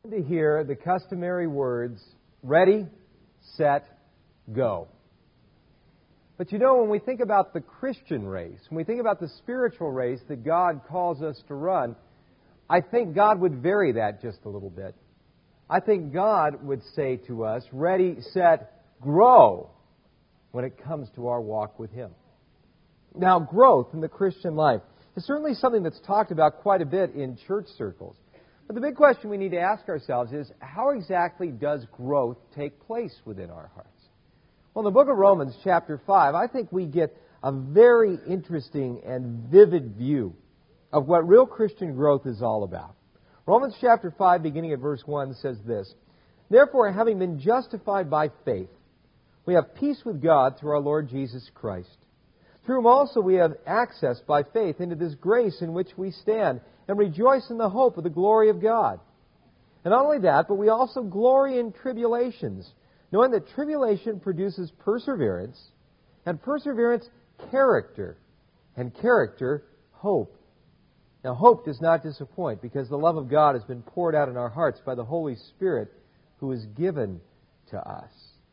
To hear the customary words, ready, set, go. But you know, when we think about the Christian race, when we think about the spiritual race that God calls us to run, I think God would vary that just a little bit. I think God would say to us, ready, set, grow, when it comes to our walk with Him. Now, growth in the Christian life is certainly something that's talked about quite a bit in church circles. But the big question we need to ask ourselves is, how exactly does growth take place within our hearts? Well, in the book of Romans, chapter 5, I think we get a very interesting and vivid view of what real Christian growth is all about. Romans chapter 5, beginning at verse 1, says this, "Therefore, having been justified by faith, we have peace with God through our Lord Jesus Christ. Through Him also we have access by faith into this grace in which we stand, and rejoice in the hope of the glory of God. And not only that, but we also glory in tribulations, knowing that tribulation produces perseverance, and perseverance, character, and character, hope. Now, hope does not disappoint, because the love of God has been poured out in our hearts by the Holy Spirit who is given to us."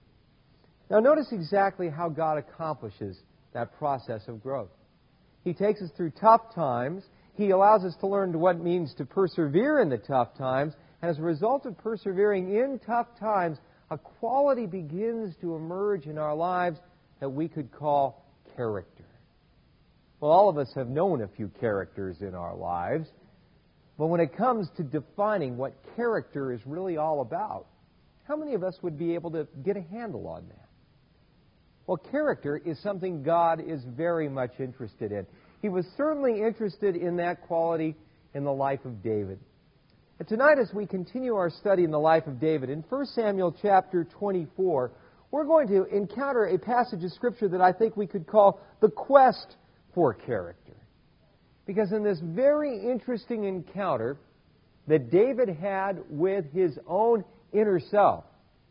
Now, notice exactly how God accomplishes that process of growth. He takes us through tough times. He allows us to learn what it means to persevere in the tough times. And as a result of persevering in tough times, a quality begins to emerge in our lives that we could call character. Well, all of us have known a few characters in our lives. But when it comes to defining what character is really all about, how many of us would be able to get a handle on that? Well, character is something God is very much interested in. He was certainly interested in that quality in the life of David. And tonight, as we continue our study in the life of David, in 1 Samuel chapter 24, we're going to encounter a passage of Scripture that I think we could call the quest for character. Because in this very interesting encounter that David had with his own inner self,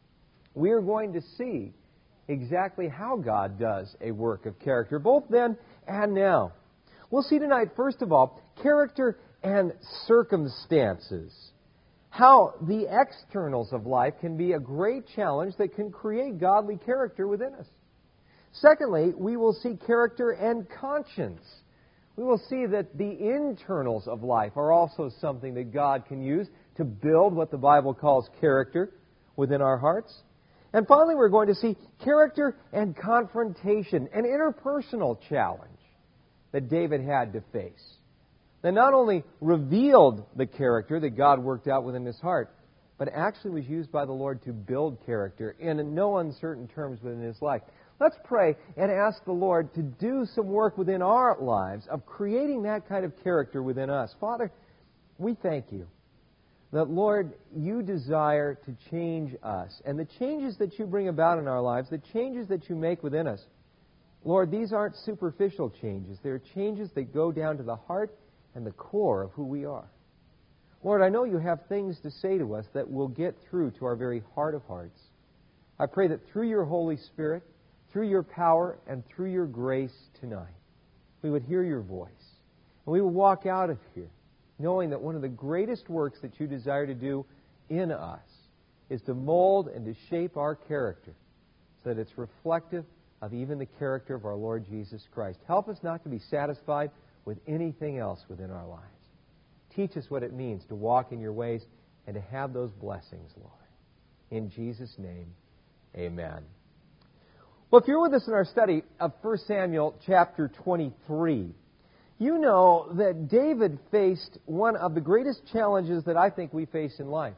we are going to see exactly how God does a work of character, both then and now. We'll see tonight, first of all, character and circumstances. How the externals of life can be a great challenge that can create godly character within us. Secondly, we will see character and conscience. We will see that the internals of life are also something that God can use to build what the Bible calls character within our hearts. And finally, we're going to see character and confrontation, an interpersonal challenge that David had to face, that not only revealed the character that God worked out within his heart, but actually was used by the Lord to build character in no uncertain terms within his life. Let's pray and ask the Lord to do some work within our lives of creating that kind of character within us. Father, we thank You that, Lord, You desire to change us. And the changes that You bring about in our lives, the changes that You make within us, Lord, these aren't superficial changes. They're changes that go down to the heart and the core of who we are. Lord, I know You have things to say to us that will get through to our very heart of hearts. I pray that through Your Holy Spirit, through Your power, and through Your grace tonight, we would hear Your voice. And we will walk out of here knowing that one of the greatest works that You desire to do in us is to mold and to shape our character so that it's reflective of even the character of our Lord Jesus Christ. Help us not to be satisfied with anything else within our lives. Teach us what it means to walk in Your ways and to have those blessings, Lord. In Jesus' name, amen. Well, if you're with us in our study of 1 Samuel chapter 23, you know that David faced one of the greatest challenges that I think we face in life.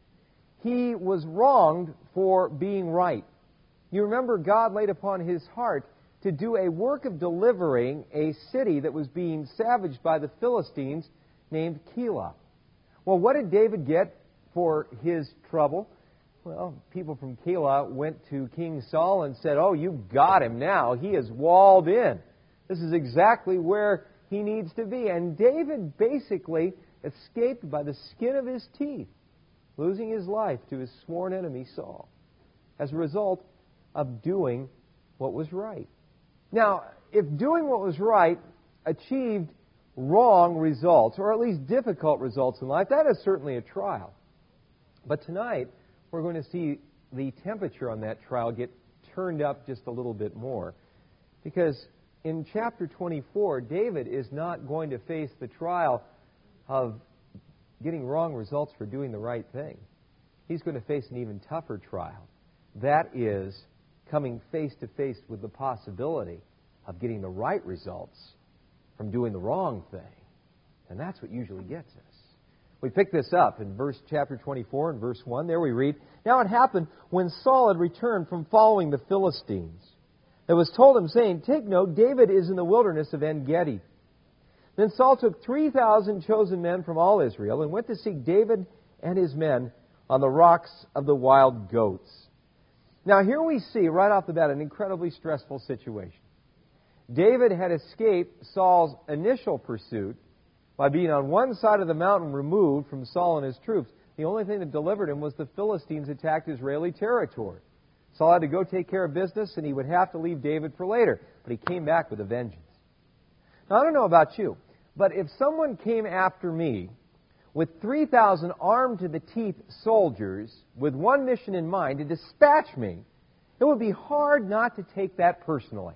He was wronged for being right. You remember God laid upon his heart to do a work of delivering a city that was being savaged by the Philistines named Keilah. Well, what did David get for his trouble? Well, people from Keilah went to King Saul and said, "Oh, you've got him now. He is walled in. This is exactly where he needs to be." And David basically escaped by the skin of his teeth, losing his life to his sworn enemy Saul, as a result of doing what was right. Now, if doing what was right achieved wrong results, or at least difficult results in life, that is certainly a trial. But tonight, we're going to see the temperature on that trial get turned up just a little bit more. Because in chapter 24, David is not going to face the trial of getting wrong results for doing the right thing. He's going to face an even tougher trial. That is coming face to face with the possibility of getting the right results from doing the wrong thing. And that's what usually gets us. We pick this up in chapter 24 and verse 1. There we read, "Now it happened when Saul had returned from following the Philistines, it was told him, saying, 'Take note, David is in the wilderness of En-Gedi.' Then Saul took 3,000 chosen men from all Israel and went to seek David and his men on the rocks of the wild goats." Now here we see right off the bat an incredibly stressful situation. David had escaped Saul's initial pursuit by being on one side of the mountain removed from Saul and his troops. The only thing that delivered him was the Philistines attacked Israeli territory. Saul had to go take care of business, and he would have to leave David for later. But he came back with a vengeance. Now, I don't know about you, but if someone came after me with 3,000 armed to the teeth soldiers with one mission in mind, to dispatch me, it would be hard not to take that personally.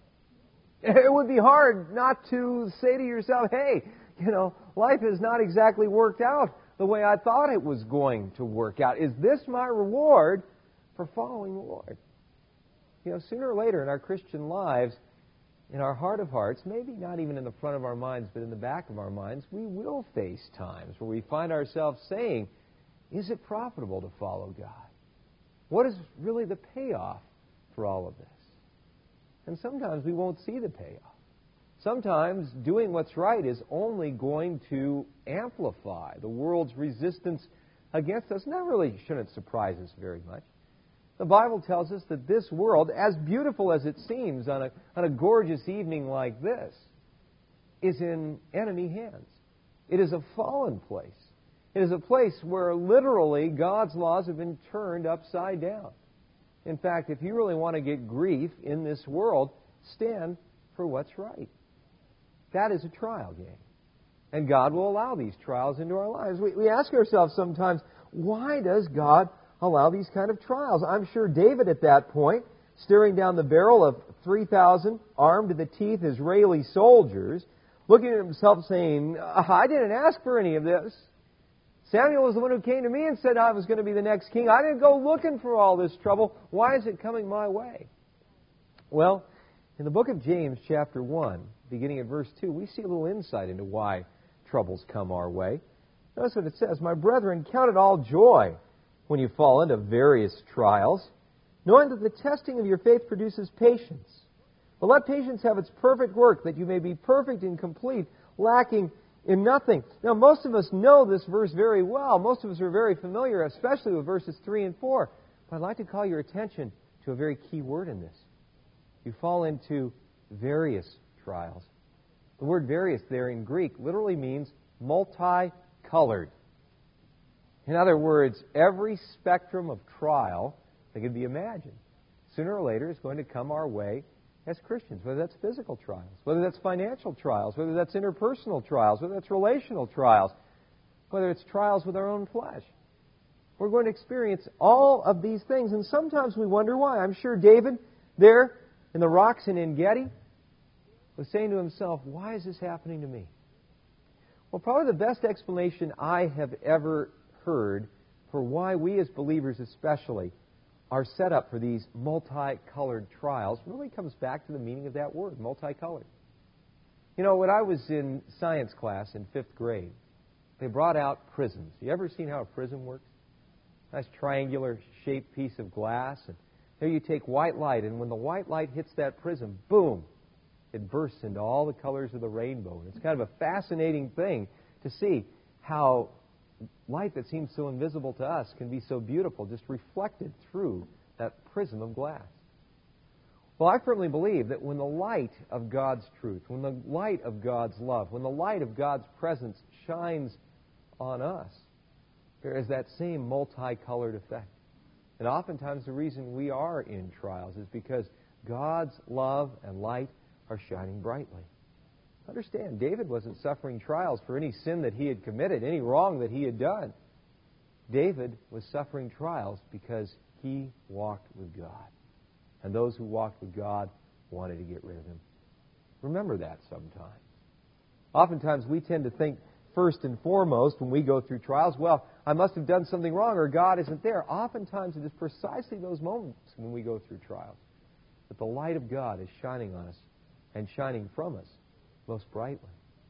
It would be hard not to say to yourself, hey, life has not exactly worked out the way I thought it was going to work out. Is this my reward for following the Lord? Sooner or later in our Christian lives, in our heart of hearts, maybe not even in the front of our minds, but in the back of our minds, we will face times where we find ourselves saying, is it profitable to follow God? What is really the payoff for all of this? And sometimes we won't see the payoff. Sometimes doing what's right is only going to amplify the world's resistance against us. And that really shouldn't surprise us very much. The Bible tells us that this world, as beautiful as it seems on a gorgeous evening like this, is in enemy hands. It is a fallen place. It is a place where literally God's laws have been turned upside down. In fact, if you really want to get grief in this world, stand for what's right. That is a trial, gang. And God will allow these trials into our lives. We ask ourselves sometimes, why does God allow these kind of trials? I'm sure David at that point, staring down the barrel of 3,000 armed to the teeth Israeli soldiers, looking at himself saying, I didn't ask for any of this. Samuel was the one who came to me and said I was going to be the next king. I didn't go looking for all this trouble. Why is it coming my way? Well, in the book of James, chapter 1, beginning at verse 2, we see a little insight into why troubles come our way. Notice what it says, "My brethren, count it all joy when you fall into various trials, knowing that the testing of your faith produces patience. But let patience have its perfect work, that you may be perfect and complete, lacking in nothing." Now, most of us know this verse very well. Most of us are very familiar, especially with verses 3 and 4. But I'd like to call your attention to a very key word in this. You fall into various trials. The word various there in Greek literally means multicolored. In other words, every spectrum of trial that can be imagined, sooner or later is going to come our way as Christians, whether that's physical trials, whether that's financial trials, whether that's interpersonal trials, whether that's relational trials, whether it's trials with our own flesh. We're going to experience all of these things, and sometimes we wonder why. I'm sure David, there in the rocks in En-Gedi, was saying to himself, why is this happening to me? Well, probably the best explanation I have ever heard for why we as believers especially are set up for these multicolored trials really comes back to the meaning of that word, multicolored. When I was in science class in 5th grade, they brought out prisms. You ever seen how a prism works? Nice triangular shaped piece of glass, and there you take white light, and when the white light hits that prism, boom, it bursts into all the colors of the rainbow. And it's kind of a fascinating thing to see how light that seems so invisible to us can be so beautiful, just reflected through that prism of glass. Well, I firmly believe that when the light of God's truth, when the light of God's love, when the light of God's presence shines on us, there is that same multicolored effect. And oftentimes the reason we are in trials is because God's love and light are shining brightly. Understand, David wasn't suffering trials for any sin that he had committed, any wrong that he had done. David was suffering trials because he walked with God. And those who walked with God wanted to get rid of him. Remember that sometimes. Oftentimes we tend to think first and foremost when we go through trials, well, I must have done something wrong or God isn't there. Oftentimes it is precisely those moments when we go through trials that the light of God is shining on us and shining from us most brightly.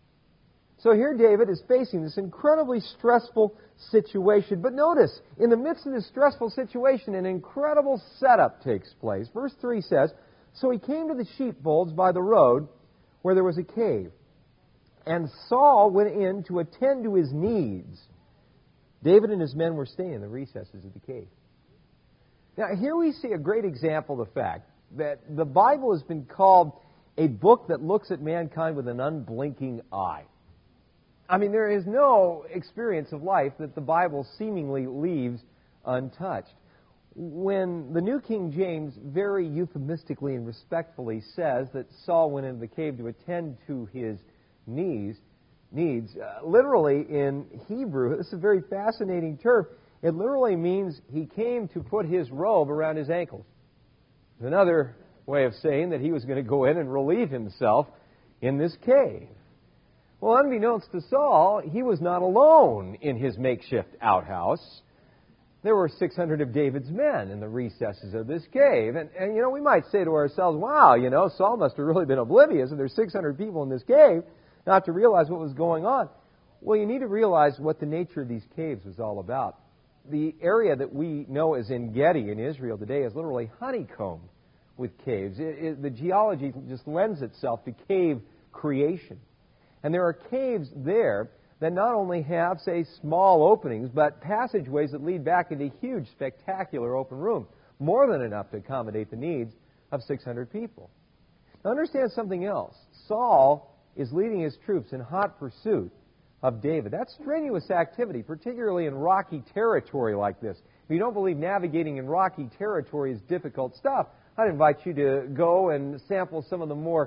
So here David is facing this incredibly stressful situation. But notice, in the midst of this stressful situation, an incredible setup takes place. Verse 3 says, "So he came to the sheepfolds by the road where there was a cave. And Saul went in to attend to his needs. David and his men were staying in the recesses of the cave." Now, here we see a great example of the fact that the Bible has been called a book that looks at mankind with an unblinking eye. I mean, there is no experience of life that the Bible seemingly leaves untouched. When the New King James very euphemistically and respectfully says that Saul went into the cave to attend to his needs, literally in Hebrew, this is a very fascinating term. It literally means he came to put his robe around his ankles. It's another way of saying that he was going to go in and relieve himself in this cave. Well, unbeknownst to Saul, he was not alone in his makeshift outhouse. There were 600 of David's men in the recesses of this cave. And we might say to ourselves, wow, Saul must have really been oblivious that there's 600 people in this cave not to realize what was going on. Well, you need to realize what the nature of these caves was all about. The area that we know as En-Gedi in Israel today is literally honeycombed with caves. The geology just lends itself to cave creation. And there are caves there that not only have, say, small openings, but passageways that lead back into huge, spectacular open rooms, more than enough to accommodate the needs of 600 people. Now understand something else. Saul is leading his troops in hot pursuit of David. That's strenuous activity, particularly in rocky territory like this. If you don't believe navigating in rocky territory is difficult stuff, I'd invite you to go and sample some of the more,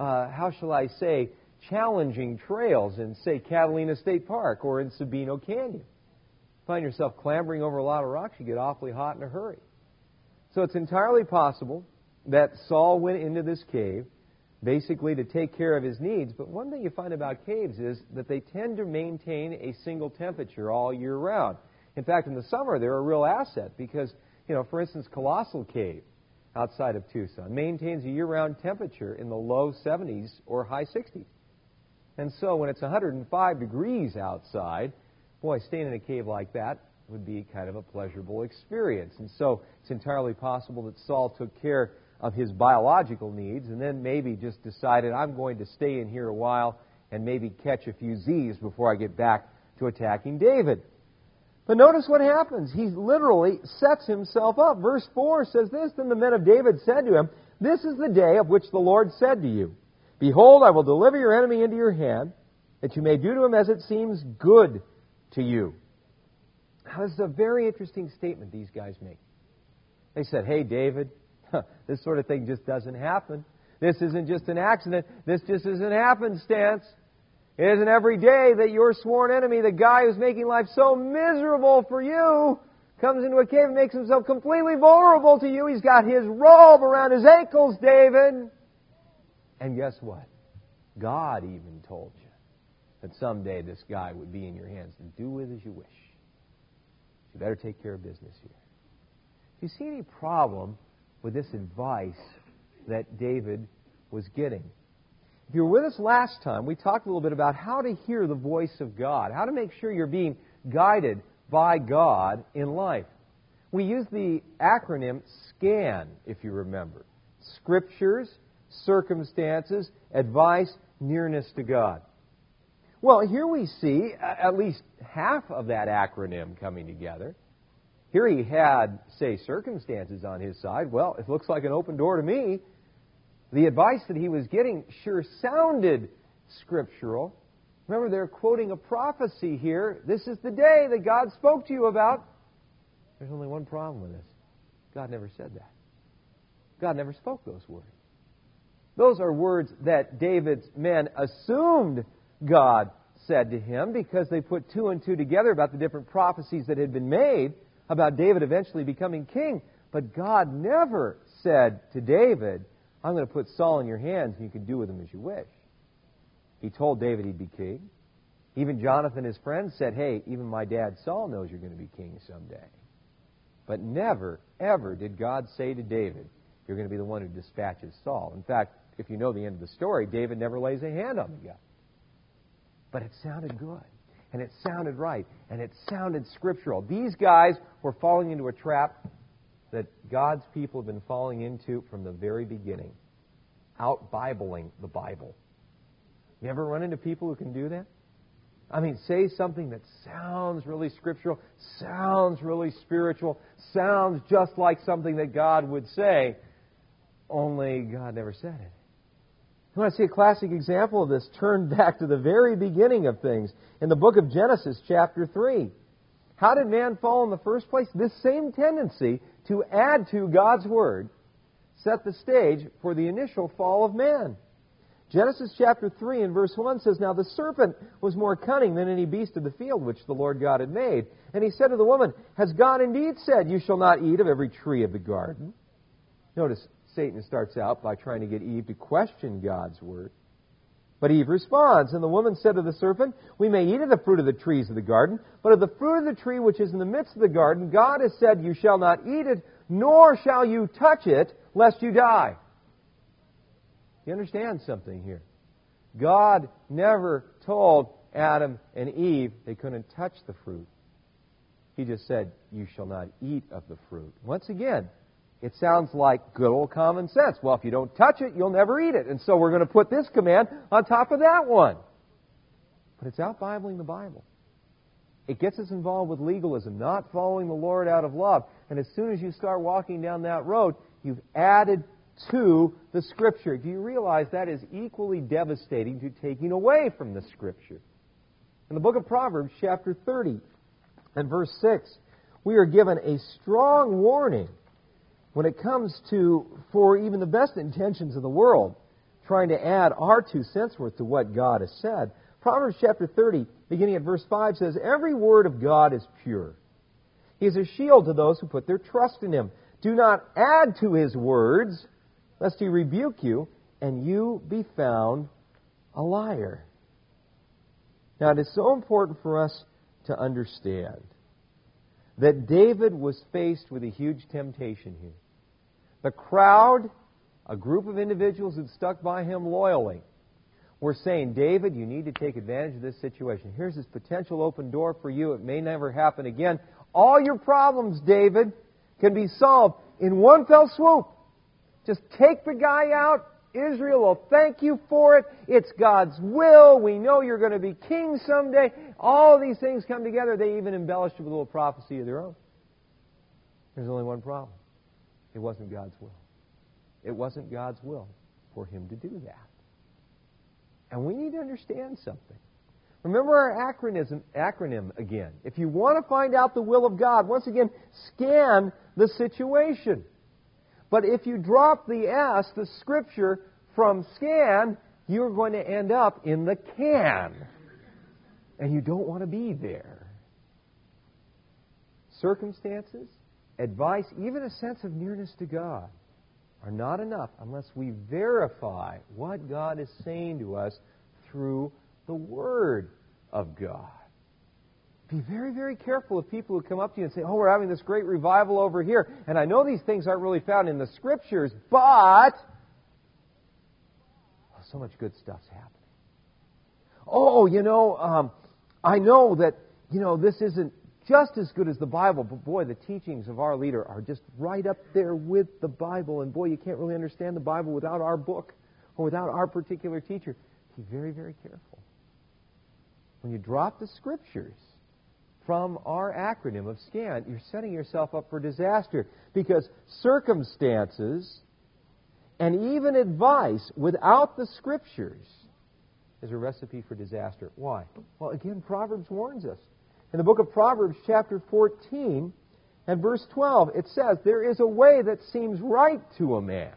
challenging trails in, say, Catalina State Park or in Sabino Canyon. Find yourself clambering over a lot of rocks, you get awfully hot in a hurry. So it's entirely possible that Saul went into this cave basically to take care of his needs. But one thing you find about caves is that they tend to maintain a single temperature all year round. In fact, in the summer, they're a real asset because, for instance, Colossal Cave outside of Tucson maintains a year-round temperature in the low 70s or high 60s. And so when it's 105 degrees outside, boy, staying in a cave like that would be kind of a pleasurable experience. And so it's entirely possible that Saul took care of his biological needs and then maybe just decided, I'm going to stay in here a while and maybe catch a few Z's before I get back to attacking David. But notice what happens. He literally sets himself up. Verse 4 says this, "Then the men of David said to him, 'This is the day of which the Lord said to you, Behold, I will deliver your enemy into your hand, that you may do to him as it seems good to you.'" Now, this is a very interesting statement these guys make. They said, "Hey, David, this sort of thing just doesn't happen. This isn't just an accident. This just isn't happenstance. It isn't every day that your sworn enemy, the guy who's making life so miserable for you, comes into a cave and makes himself completely vulnerable to you. He's got his robe around his ankles, David. And guess what? God even told you that someday this guy would be in your hands and do with as you wish. You better take care of business here." Do you see any problem with this advice that David was getting? If you were with us last time, we talked a little bit about how to hear the voice of God, how to make sure you're being guided by God in life. We used the acronym SCAN, if you remember. Scriptures, circumstances, advice, nearness to God. Well, here we see at least half of that acronym coming together. Here he had, say, circumstances on his side. Well, it looks like an open door to me. The advice that he was getting sure sounded scriptural. Remember, they're quoting a prophecy here. This is the day that God spoke to you about. There's only one problem with this. God never said that. God never spoke those words. Those are words that David's men assumed God said to him, because they put two and two together about the different prophecies that had been made about David eventually becoming king. But God never said to David, I'm going to put Saul in your hands and you can do with him as you wish. He told David he'd be king. Even Jonathan, his friend, said, hey, even my dad Saul knows you're going to be king someday. But never, ever did God say to David, you're going to be the one who dispatches Saul. In fact, if you know the end of the story, David never lays a hand on the guy. But it sounded good, and it sounded right, and it sounded scriptural. These guys were falling into a trap that God's people have been falling into from the very beginning. Out-Bibling the Bible. You ever run into people who can do that? I mean, say something that sounds really scriptural, sounds really spiritual, sounds just like something that God would say, only God never said it. You want to see a classic example of this? Turn back to the very beginning of things. In the book of Genesis, chapter 3. How did man fall in the first place? This same tendency to add to God's Word set the stage for the initial fall of man. Genesis chapter 3 and verse 1 says, Now the serpent was more cunning than any beast of the field which the Lord God had made. And he said to the woman, Has God indeed said, You shall not eat of every tree of the garden? Notice, Satan starts out by trying to get Eve to question God's Word. But Eve responds, And the woman said to the serpent, We may eat of the fruit of the trees of the garden, but of the fruit of the tree which is in the midst of the garden, God has said, You shall not eat it, nor shall you touch it, lest you die. You understand something here? God never told Adam and Eve they couldn't touch the fruit. He just said, You shall not eat of the fruit. Once again, it sounds like good old common sense. Well, if you don't touch it, you'll never eat it. And so we're going to put this command on top of that one. But it's out-Bibling the Bible. It gets us involved with legalism, not following the Lord out of love. And as soon as you start walking down that road, you've added to the Scripture. Do you realize that is equally devastating to taking away from the Scripture? In the book of Proverbs, chapter 30 and verse 6, we are given a strong warning when it comes to, for even the best intentions of the world, trying to add our 2 cents worth to what God has said. Proverbs chapter 30, beginning at verse 5, says, Every word of God is pure. He is a shield to those who put their trust in Him. Do not add to His words, lest He rebuke you, and you be found a liar. Now, it is so important for us to understand that David was faced with a huge temptation here. The crowd, a group of individuals who stuck by him loyally, were saying, David, you need to take advantage of this situation. Here's this potential open door for you. It may never happen again. All your problems, David, can be solved in one fell swoop. Just take the guy out. Israel will thank you for it. It's God's will. We know you're going to be king someday. All these things come together. They even embellished it with a little prophecy of their own. There's only one problem. It wasn't God's will. It wasn't God's will for him to do that. And we need to understand something. Remember our acronym again. If you want to find out the will of God, once again, scan the situation. But if you drop the S, the Scripture, from scan, you're going to end up in the can. And you don't want to be there. Circumstances, advice, even a sense of nearness to God are not enough unless we verify what God is saying to us through the Word of God. Be very, very careful of people who come up to you and say, we're having this great revival over here, and I know these things aren't really found in the Scriptures, but so much good stuff's happening. I know that, this isn't just as good as the Bible, but boy, the teachings of our leader are just right up there with the Bible, and boy, you can't really understand the Bible without our book or without our particular teacher. Be very, very careful. When you drop the Scriptures from our acronym of SCAN, you're setting yourself up for disaster, because circumstances and even advice without the Scriptures is a recipe for disaster. Why? Well, again, Proverbs warns us. In the book of Proverbs, chapter 14 and verse 12, it says, There is a way that seems right to a man,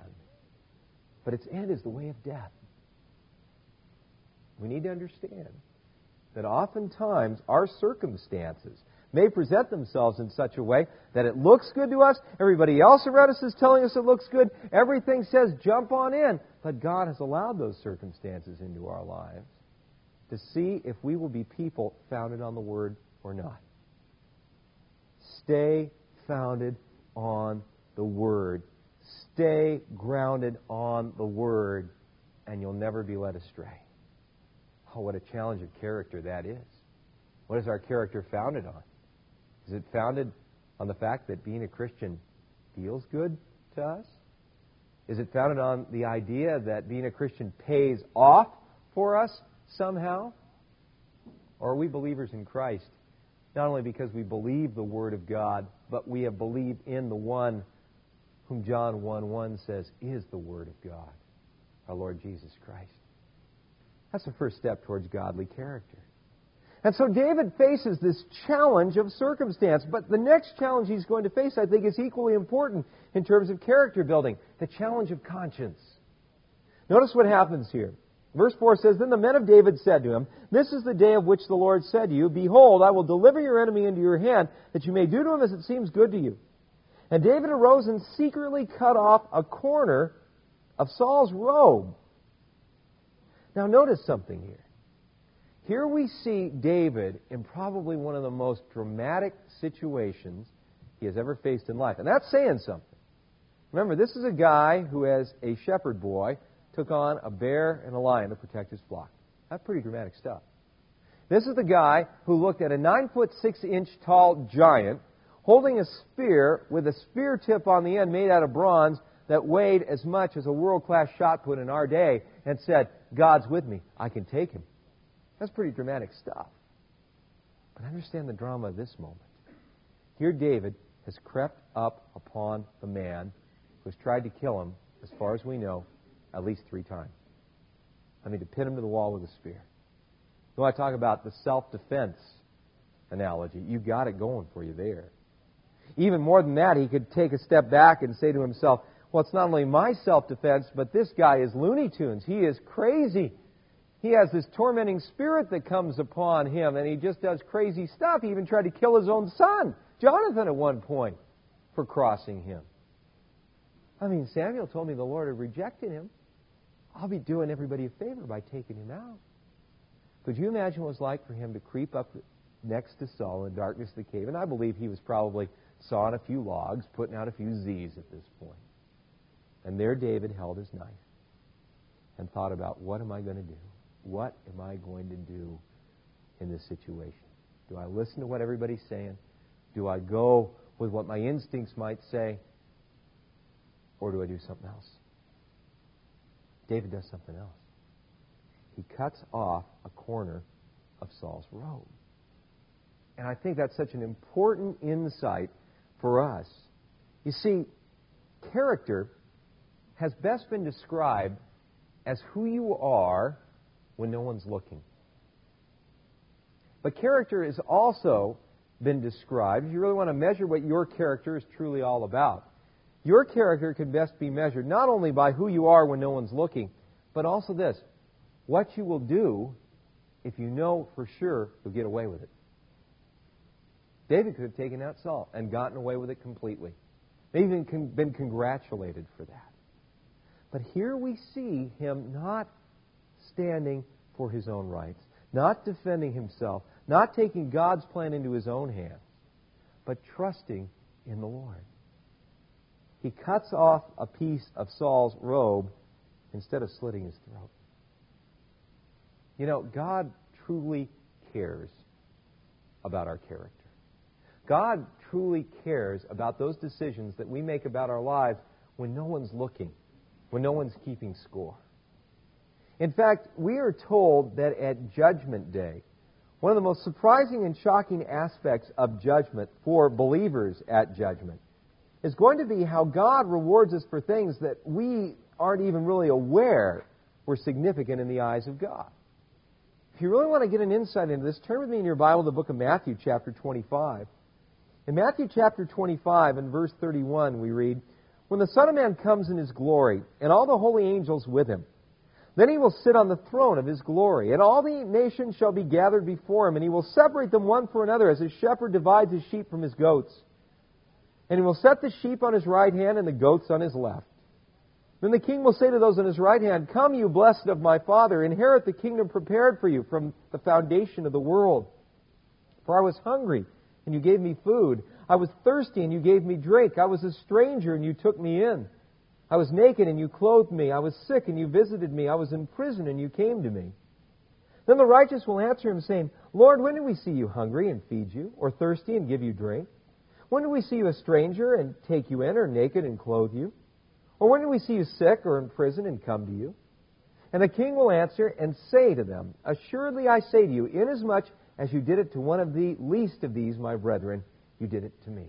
but its end is the way of death. We need to understand that oftentimes our circumstances may present themselves in such a way that it looks good to us, everybody else around us is telling us it looks good, everything says jump on in, but God has allowed those circumstances into our lives to see if we will be people founded on the Word or not. Stay founded on the Word. Stay grounded on the Word, and you'll never be led astray. Oh, what a challenge of character that is. What is our character founded on? Is it founded on the fact that being a Christian feels good to us? Is it founded on the idea that being a Christian pays off for us somehow? Or are we believers in Christ not only because we believe the Word of God, but we have believed in the one whom John 1:1 says is the Word of God, our Lord Jesus Christ? That's the first step towards godly character. And so David faces this challenge of circumstance, but the next challenge he's going to face, I think, is equally important in terms of character building, the challenge of conscience. Notice what happens here. Verse 4 says, Then the men of David said to him, This is the day of which the Lord said to you, Behold, I will deliver your enemy into your hand, that you may do to him as it seems good to you. And David arose and secretly cut off a corner of Saul's robe. Now notice something here. Here we see David in probably one of the most dramatic situations he has ever faced in life. And that's saying something. Remember, this is a guy who, as a shepherd boy, took on a bear and a lion to protect his flock. That's pretty dramatic stuff. This is the guy who looked at a 9-foot-6-inch tall giant holding a spear with a spear tip on the end made out of bronze that weighed as much as a world-class shot put in our day and said, God's with me, I can take him. That's pretty dramatic stuff. But understand the drama of this moment. Here David has crept up upon the man who has tried to kill him, as far as we know, at least 3 times. I mean, to pin him to the wall with a spear. When I talk about the self-defense analogy, you got it going for you there. Even more than that, he could take a step back and say to himself, well, it's not only my self-defense, but this guy is Looney Tunes. He is crazy. He has this tormenting spirit that comes upon him, and he just does crazy stuff. He even tried to kill his own son, Jonathan, at one point, for crossing him. I mean, Samuel told me the Lord had rejected him. I'll be doing everybody a favor by taking him out. Could you imagine what it was like for him to creep up next to Saul in the darkness of the cave? And I believe he was probably sawing a few logs, putting out a few Z's at this point. And there David held his knife and thought about, what am I going to do? What am I going to do in this situation? Do I listen to what everybody's saying? Do I go with what my instincts might say? Or do I do something else? David does something else. He cuts off a corner of Saul's robe. And I think that's such an important insight for us. You see, character has best been described as who you are when no one's looking. But character has also been described, if you really want to measure what your character is truly all about, your character can best be measured not only by who you are when no one's looking, but also this, what you will do if you know for sure you'll get away with it. David could have taken out Saul and gotten away with it completely. Maybe even been congratulated for that. But here we see him not standing for his own rights, not defending himself, not taking God's plan into his own hands, but trusting in the Lord. He cuts off a piece of Saul's robe instead of slitting his throat. You know, God truly cares about our character. God truly cares about those decisions that we make about our lives when no one's looking, when no one's keeping score. In fact, we are told that at Judgment Day, one of the most surprising and shocking aspects of judgment for believers at judgment is going to be how God rewards us for things that we aren't even really aware were significant in the eyes of God. If you really want to get an insight into this, turn with me in your Bible to the book of Matthew, chapter 25. In Matthew chapter 25 and verse 31, we read, When the Son of Man comes in His glory, and all the holy angels with Him, Then he will sit on the throne of his glory, and all the nations shall be gathered before him, and he will separate them one from another, as a shepherd divides his sheep from his goats. And he will set the sheep on his right hand and the goats on his left. Then the king will say to those on his right hand, Come, you blessed of my Father, inherit the kingdom prepared for you from the foundation of the world. For I was hungry, and you gave me food. I was thirsty, and you gave me drink. I was a stranger, and you took me in. I was naked, and you clothed me. I was sick, and you visited me. I was in prison, and you came to me. Then the righteous will answer him, saying, Lord, when did we see you hungry and feed you, or thirsty and give you drink? When did we see you a stranger and take you in, or naked and clothe you? Or when did we see you sick or in prison and come to you? And the king will answer and say to them, Assuredly I say to you, inasmuch as you did it to one of the least of these, my brethren, you did it to me.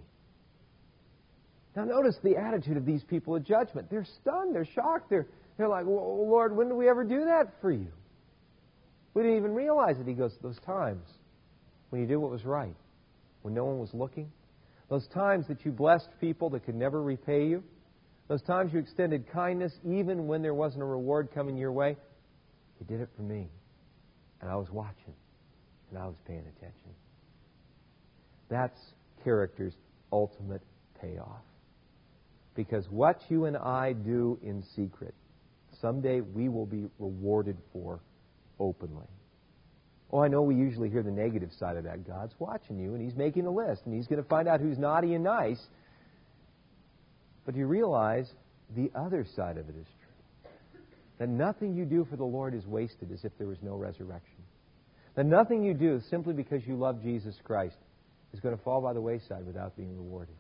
Now notice the attitude of these people at judgment. They're stunned. They're shocked. They're like, well, Lord, when did we ever do that for you? We didn't even realize it. He goes, those times when you did what was right, when no one was looking, those times that you blessed people that could never repay you, those times you extended kindness even when there wasn't a reward coming your way, you did it for me. And I was watching. And I was paying attention. That's character's ultimate payoff. Because what you and I do in secret, someday we will be rewarded for openly. Oh, I know we usually hear the negative side of that. God's watching you, and He's making a list, and He's going to find out who's naughty and nice. But you realize the other side of it is true. That nothing you do for the Lord is wasted as if there was no resurrection. That nothing you do simply because you love Jesus Christ is going to fall by the wayside without being rewarded.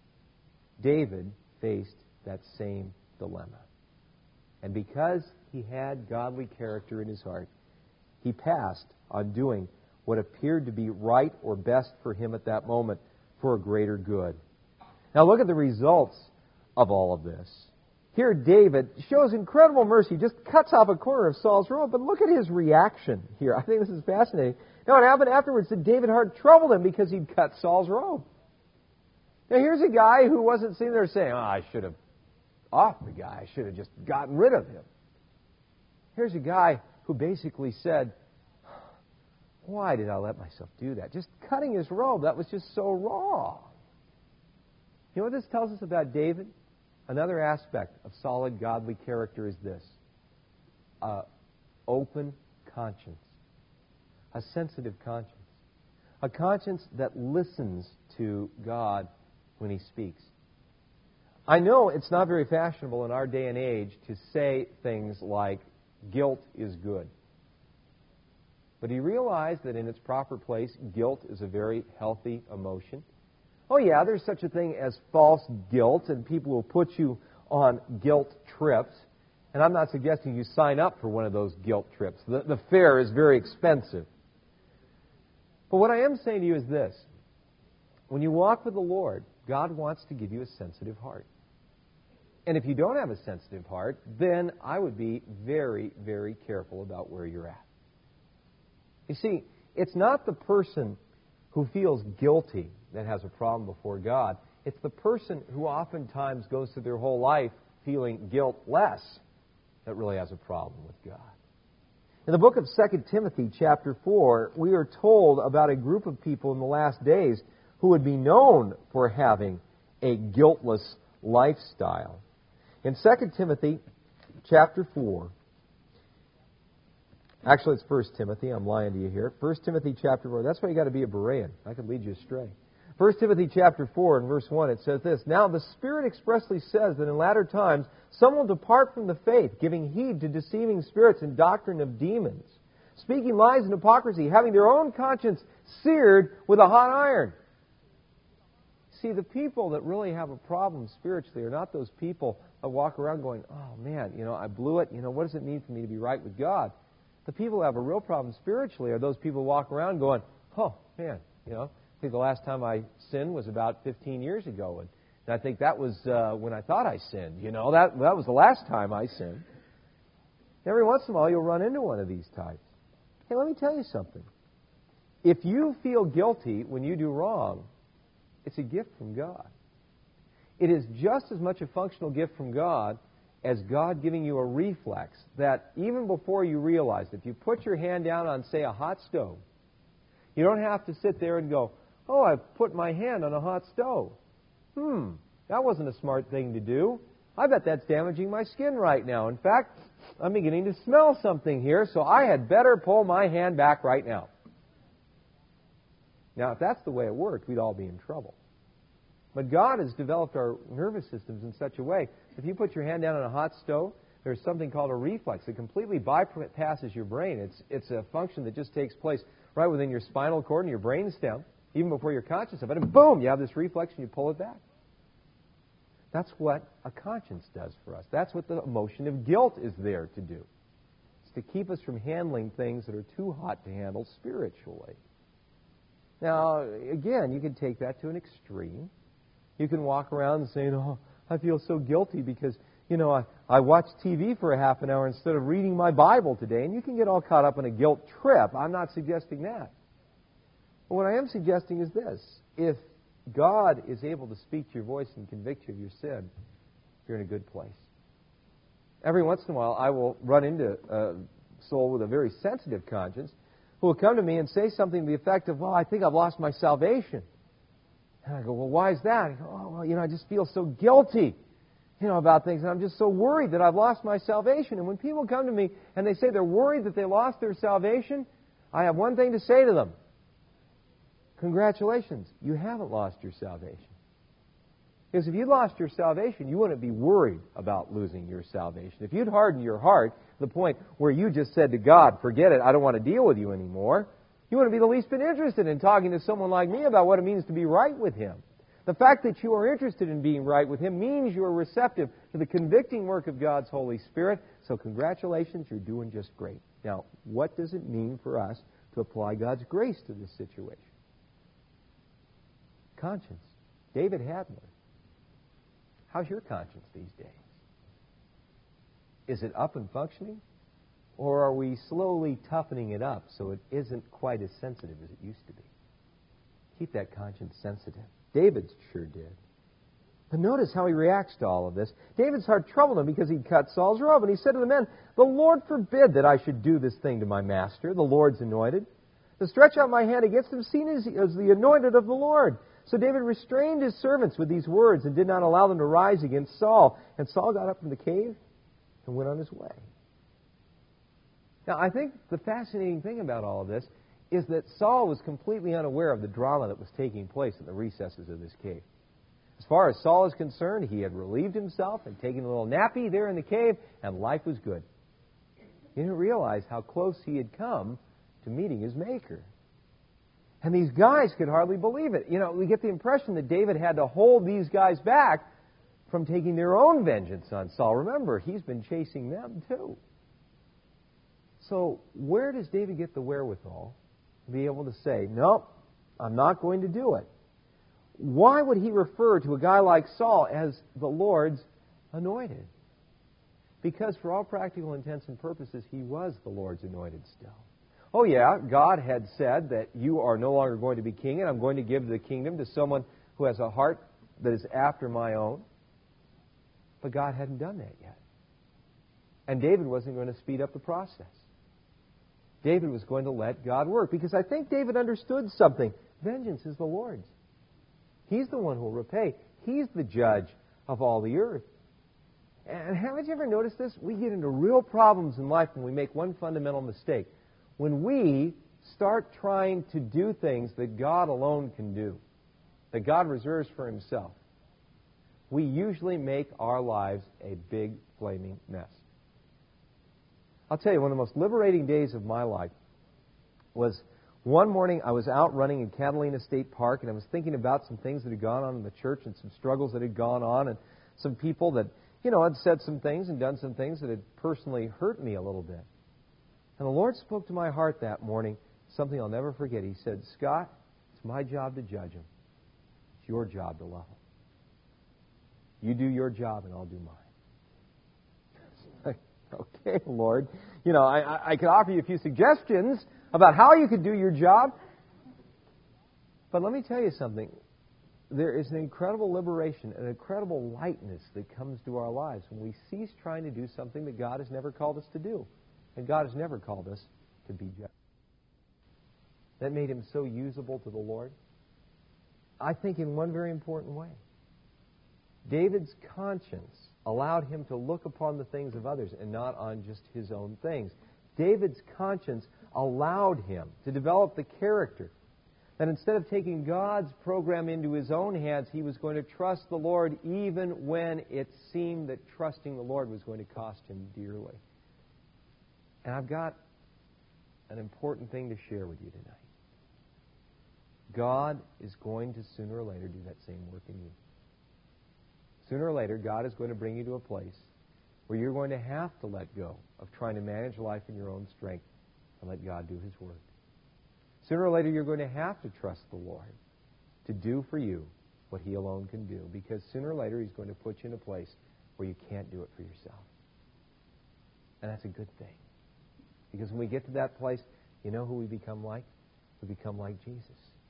David faced that same dilemma. And because he had godly character in his heart, he passed on doing what appeared to be right or best for him at that moment for a greater good. Now look at the results of all of this. Here David shows incredible mercy, just cuts off a corner of Saul's robe, but look at his reaction here. I think this is fascinating. Now what happened afterwards that David's heart troubled him because he'd cut Saul's robe. Now here's a guy who wasn't sitting there saying, I should have offed the guy. I should have just gotten rid of him. Here's a guy who basically said, why did I let myself do that? Just cutting his robe, that was just so wrong. You know what this tells us about David? Another aspect of solid godly character is this. Open conscience. A sensitive conscience. A conscience that listens to God when He speaks. I know it's not very fashionable in our day and age to say things like, guilt is good. But do you realize that in its proper place, guilt is a very healthy emotion? Oh yeah, there's such a thing as false guilt, and people will put you on guilt trips. And I'm not suggesting you sign up for one of those guilt trips. The fare is very expensive. But what I am saying to you is this. When you walk with the Lord, God wants to give you a sensitive heart. And if you don't have a sensitive heart, then I would be very, very careful about where you're at. You see, it's not the person who feels guilty that has a problem before God. It's the person who oftentimes goes through their whole life feeling guiltless that really has a problem with God. In the book of 2 Timothy chapter 4, we are told about a group of people in the last days who would be known for having a guiltless lifestyle. In 2 Timothy chapter 4, actually it's 1 Timothy, I'm lying to you here. 1 Timothy chapter 4, that's why you got to be a Berean. I could lead you astray. 1 Timothy chapter 4 and verse 1, it says this, Now the Spirit expressly says that in latter times some will depart from the faith, giving heed to deceiving spirits and doctrine of demons, speaking lies and hypocrisy, having their own conscience seared with a hot iron. See, the people that really have a problem spiritually are not those people that walk around going, oh man, I blew it. What does it mean for me to be right with God? The people who have a real problem spiritually are those people who walk around going, oh man, I think the last time I sinned was about 15 years ago. And I think that was when I thought I sinned. That was the last time I sinned. Every once in a while you'll run into one of these types. Hey, let me tell you something. If you feel guilty when you do wrong, it's a gift from God. It is just as much a functional gift from God as God giving you a reflex that even before you realize, if you put your hand down on, say, a hot stove, you don't have to sit there and go, oh, I've put my hand on a hot stove. That wasn't a smart thing to do. I bet that's damaging my skin right now. In fact, I'm beginning to smell something here, so I had better pull my hand back right now. Now, if that's the way it worked, we'd all be in trouble. But God has developed our nervous systems in such a way, if you put your hand down on a hot stove, there's something called a reflex. It completely bypasses your brain. It's a function that just takes place right within your spinal cord and your brain stem, even before you're conscious of it, and boom, you have this reflex and you pull it back. That's what a conscience does for us. That's what the emotion of guilt is there to do. It's to keep us from handling things that are too hot to handle spiritually. Now, again, you can take that to an extreme. You can walk around and say, oh, I feel so guilty because, I watched TV for a half an hour instead of reading my Bible today, and you can get all caught up in a guilt trip. I'm not suggesting that. But what I am suggesting is this. If God is able to speak to your voice and convict you of your sin, you're in a good place. Every once in a while, I will run into a soul with a very sensitive conscience who will come to me and say something to the effect of, well, I think I've lost my salvation. And I go, well, why is that? I go, oh, well, I just feel so guilty, about things, and I'm just so worried that I've lost my salvation. And when people come to me and they say they're worried that they lost their salvation, I have one thing to say to them. Congratulations, you haven't lost your salvation. Because if you lost your salvation, you wouldn't be worried about losing your salvation. If you'd hardened your heart to the point where you just said to God, forget it, I don't want to deal with you anymore, you wouldn't be the least bit interested in talking to someone like me about what it means to be right with Him. The fact that you are interested in being right with Him means you are receptive to the convicting work of God's Holy Spirit. So congratulations, you're doing just great. Now, what does it mean for us to apply God's grace to this situation? Conscience. David had one. How's your conscience these days? Is it up and functioning? Or are we slowly toughening it up so it isn't quite as sensitive as it used to be? Keep that conscience sensitive. David sure did. But notice how he reacts to all of this. David's heart troubled him because he'd cut Saul's robe. And he said to the men, the Lord forbid that I should do this thing to my master, the Lord's anointed. To stretch out my hand against him, seen as the anointed of the Lord. So David restrained his servants with these words and did not allow them to rise against Saul. And Saul got up from the cave and went on his way. Now, I think the fascinating thing about all of this is that Saul was completely unaware of the drama that was taking place in the recesses of this cave. As far as Saul is concerned, he had relieved himself and taken a little nappy there in the cave, and life was good. He didn't realize how close he had come to meeting his Maker. And these guys could hardly believe it. We get the impression that David had to hold these guys back from taking their own vengeance on Saul. Remember, he's been chasing them too. So where does David get the wherewithal to be able to say, no, I'm not going to do it? Why would he refer to a guy like Saul as the Lord's anointed? Because for all practical intents and purposes, he was the Lord's anointed still. Oh yeah, God had said that you are no longer going to be king, and I'm going to give the kingdom to someone who has a heart that is after my own. But God hadn't done that yet. And David wasn't going to speed up the process. David was going to let God work, because I think David understood something. Vengeance is the Lord's. He's the one who will repay. He's the judge of all the earth. And haven't you ever noticed this? We get into real problems in life when we make one fundamental mistake. When we start trying to do things that God alone can do, that God reserves for Himself, we usually make our lives a big, flaming mess. I'll tell you, one of the most liberating days of my life was one morning I was out running in Catalina State Park, and I was thinking about some things that had gone on in the church and some struggles that had gone on, and some people that, had said some things and done some things that had personally hurt me a little bit. And the Lord spoke to my heart that morning, something I'll never forget. He said, Scott, it's my job to judge them. It's your job to love them. You do your job and I'll do mine. Okay, Lord. I could offer you a few suggestions about how you could do your job. But let me tell you something. there is an incredible liberation, an incredible lightness that comes to our lives when we cease trying to do something that God has never called us to do. And God has never called us to be just. That made him so usable to the Lord, I think, in one very important way. David's conscience allowed him to look upon the things of others and not on just his own things. David's conscience allowed him to develop the character that instead of taking God's program into his own hands, he was going to trust the Lord even when it seemed that trusting the Lord was going to cost him dearly. And I've got an important thing to share with you tonight. God is going to sooner or later do that same work in you. Sooner or later, God is going to bring you to a place where you're going to have to let go of trying to manage life in your own strength and let God do His work. Sooner or later, you're going to have to trust the Lord to do for you what He alone can do, because sooner or later, He's going to put you in a place where you can't do it for yourself. And that's a good thing. Because when we get to that place, you know who we become like? We become like Jesus.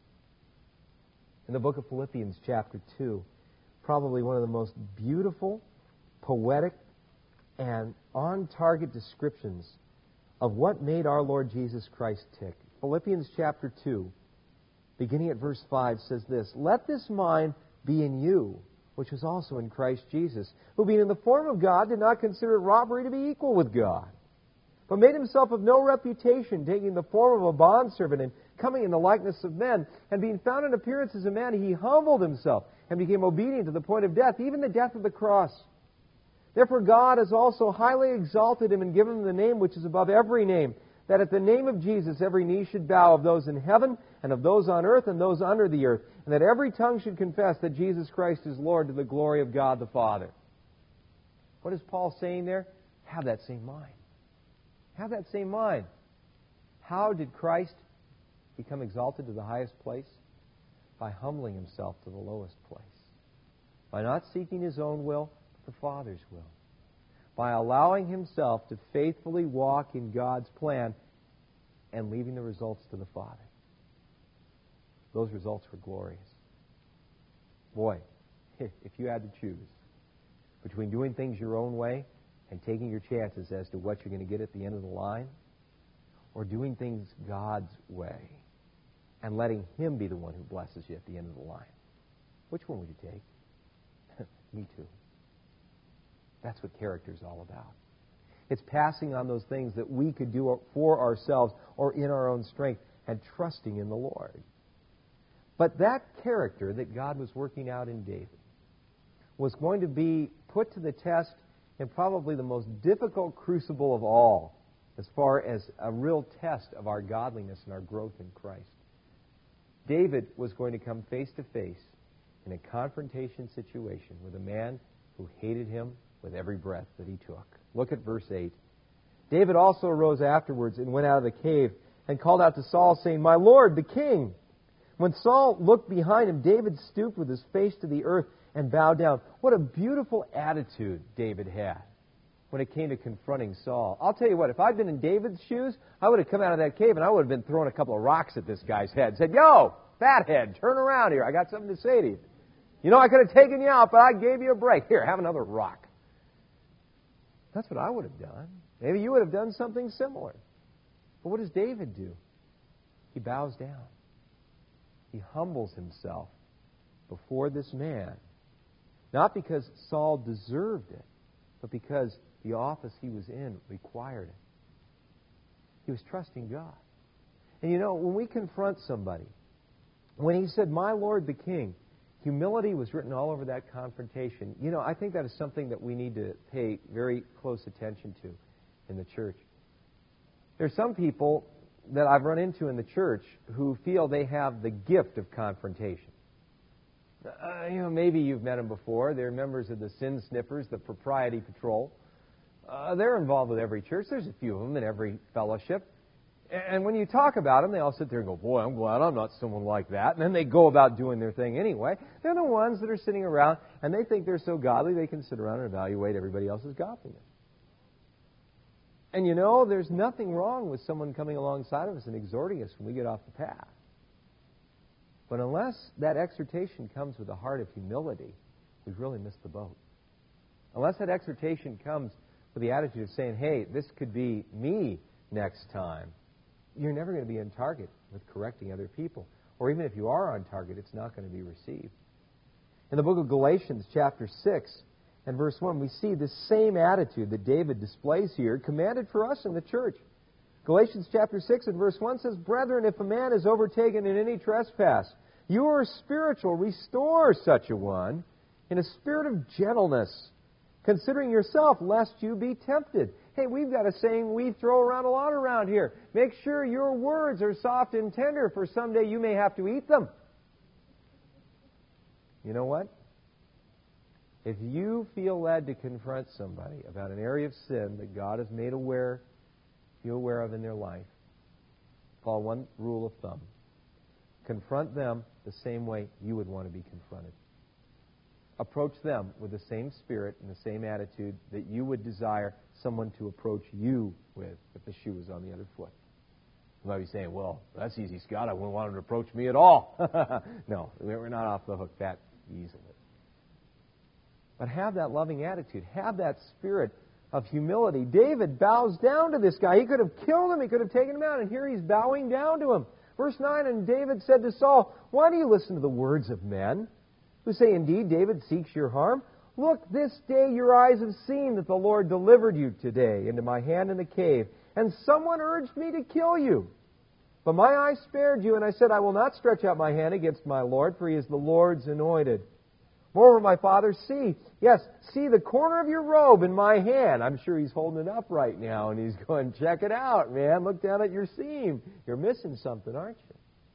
In the book of Philippians, chapter 2, probably one of the most beautiful, poetic, and on-target descriptions of what made our Lord Jesus Christ tick. Philippians chapter 2, beginning at verse 5, says this, "Let this mind be in you, which was also in Christ Jesus, who being in the form of God did not consider it robbery to be equal with God, but made himself of no reputation, taking the form of a bondservant and coming in the likeness of men, and being found in appearance as a man, he humbled himself and became obedient to the point of death, even the death of the cross. Therefore God has also highly exalted him and given him the name which is above every name, that at the name of Jesus every knee should bow, of those in heaven and of those on earth and those under the earth, and that every tongue should confess that Jesus Christ is Lord, to the glory of God the Father." What is Paul saying there? Have that same mind. Have that same mind. How did Christ become exalted to the highest place? By humbling himself to the lowest place. By not seeking his own will, but the Father's will. By allowing himself to faithfully walk in God's plan and leaving the results to the Father. Those results were glorious. Boy, if you had to choose between doing things your own way and taking your chances as to what you're going to get at the end of the line, or doing things God's way and letting Him be the one who blesses you at the end of the line, which one would you take? Me too. That's what character is all about. It's passing on those things that we could do for ourselves or in our own strength and trusting in the Lord. But that character that God was working out in David was going to be put to the test in probably the most difficult crucible of all, as far as a real test of our godliness and our growth in Christ. David was going to come face to face in a confrontation situation with a man who hated him with every breath that he took. Look at verse 8. "David also arose afterwards and went out of the cave and called out to Saul, saying, 'My Lord, the king.' When Saul looked behind him, David stooped with his face to the earth and bowed down." What a beautiful attitude David had when it came to confronting Saul. I'll tell you what, if I'd been in David's shoes, I would have come out of that cave and I would have been throwing a couple of rocks at this guy's head and said, "Yo, fathead, turn around here. I got something to say to you. You know, I could have taken you out, but I gave you a break. Here, have another rock." That's what I would have done. Maybe you would have done something similar. But what does David do? He bows down. He humbles himself before this man. Not because Saul deserved it, but because the office he was in required it. He was trusting God. And you know, when we confront somebody, when he said, "My Lord the King," humility was written all over that confrontation. You know, I think that is something that we need to pay very close attention to in the church. There's some people that I've run into in the church who feel they have the gift of confrontation. Maybe you've met them before. They're members of the Sin Sniffers, the Propriety Patrol. They're involved with every church. There's a few of them in every fellowship. And when you talk about them, they all sit there and go, "Boy, I'm glad I'm not someone like that." And then they go about doing their thing anyway. They're the ones that are sitting around, and they think they're so godly they can sit around and evaluate everybody else's godliness. And you know, there's nothing wrong with someone coming alongside of us and exhorting us when we get off the path. But unless that exhortation comes with a heart of humility, we've really missed the boat. Unless that exhortation comes with the attitude of saying, hey, this could be me next time, you're never going to be on target with correcting other people. Or even if you are on target, it's not going to be received. In the book of Galatians, chapter 6 and verse 1, we see this same attitude that David displays here commanded for us in the church. Galatians chapter 6 and verse 1 says, Brethren, if a man is overtaken in any trespass, you are spiritual, restore such a one in a spirit of gentleness, considering yourself, lest you be tempted. Hey, we've got a saying we throw around a lot around here. Make sure your words are soft and tender, for someday you may have to eat them. You know what? If you feel led to confront somebody about an area of sin that God has made you aware of in their life, follow one rule of thumb. Confront them the same way you would want to be confronted. Approach them with the same spirit and the same attitude that you would desire someone to approach you with if the shoe was on the other foot. You might be saying, well, that's easy, Scott. I wouldn't want him to approach me at all. No, we're not off the hook that easily. But have that loving attitude. Have that spirit of humility. David bows down to this guy. He could have killed him. He could have taken him out. And here he's bowing down to him. Verse 9, and David said to Saul, why do you listen to the words of men who say, indeed, David seeks your harm? Look, this day your eyes have seen that the Lord delivered you today into my hand in the cave, and someone urged me to kill you. But my eye spared you, and I said, I will not stretch out my hand against my Lord, for he is the Lord's anointed. Moreover, my father, see the corner of your robe in my hand. I'm sure he's holding it up right now, and he's going, check it out, man. Look down at your seam. You're missing something, aren't you?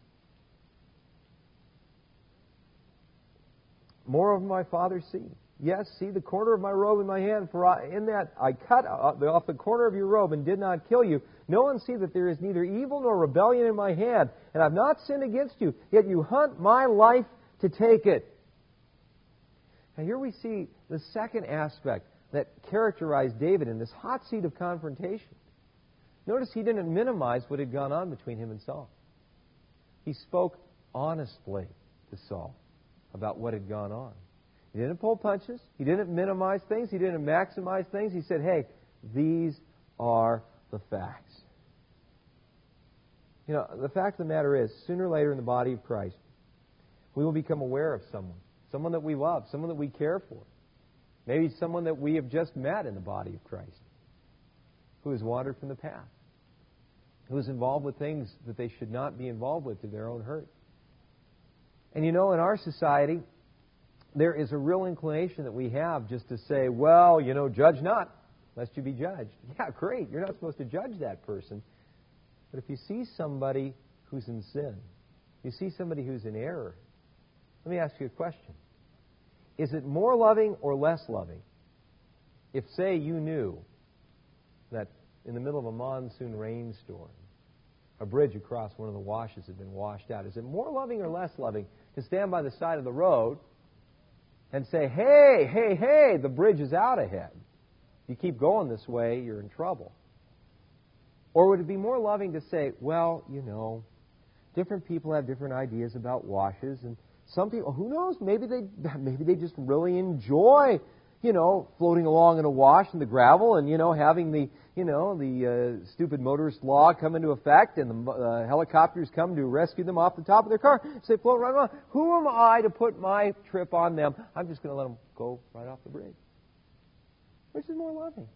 Moreover, my father, see the corner of my robe in my hand, for in that I cut off the corner of your robe and did not kill you. No one see that there is neither evil nor rebellion in my hand, and I've not sinned against you, yet you hunt my life to take it. Now here we see the second aspect that characterized David in this hot seat of confrontation. Notice he didn't minimize what had gone on between him and Saul. He spoke honestly to Saul about what had gone on. He didn't pull punches. He didn't minimize things. He didn't maximize things. He said, hey, these are the facts. You know, the fact of the matter is, sooner or later in the body of Christ, we will become aware of someone that we love, someone that we care for, maybe someone that we have just met in the body of Christ, who has wandered from the path, who is involved with things that they should not be involved with to their own hurt. And you know, in our society, there is a real inclination that we have just to say, well, you know, judge not, lest you be judged. Yeah, great, you're not supposed to judge that person. But if you see somebody who's in sin, you see somebody who's in error, let me ask you a question. Is it more loving or less loving if, say, you knew that in the middle of a monsoon rainstorm, a bridge across one of the washes had been washed out? Is it more loving or less loving to stand by the side of the road and say, hey, the bridge is out ahead. If you keep going this way, you're in trouble? Or would it be more loving to say, well, you know, different people have different ideas about washes, and some people, who knows, maybe they just really enjoy, you know, floating along in a wash in the gravel and, you know, having the stupid motorist law come into effect and the helicopters come to rescue them off the top of their car. So they float right along. Who am I to put my trip on them? I'm just going to let them go right off the bridge. Which is more loving?